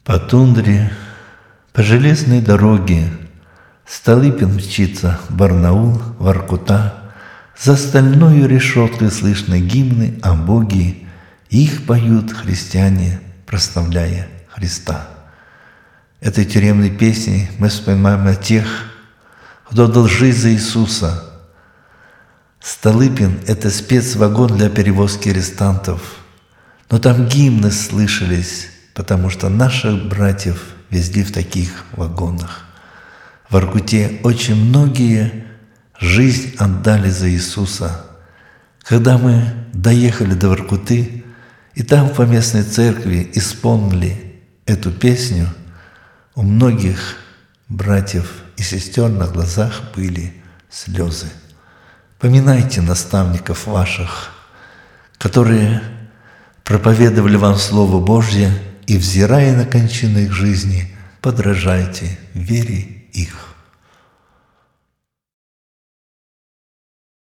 По тундре, по железной дороге Столыпин мчится в Барнаул, Воркута. За стальною решеткой слышны гимны о Боге, их поют христиане, прославляя Христа. Этой тюремной песней мы вспоминаем о тех, кто отдал жизнь за Иисуса. Столыпин – это спецвагон для перевозки арестантов. Но там гимны слышались, потому что наших братьев везли в таких вагонах. В Воркуте очень многие жизнь отдали за Иисуса. Когда мы доехали до Воркуты, и там в поместной церкви исполнили эту песню, у многих братьев и сестер на глазах были слезы. Поминайте наставников ваших, которые проповедовали вам Слово Божье, и, взирая на кончину их жизни, подражайте вере их.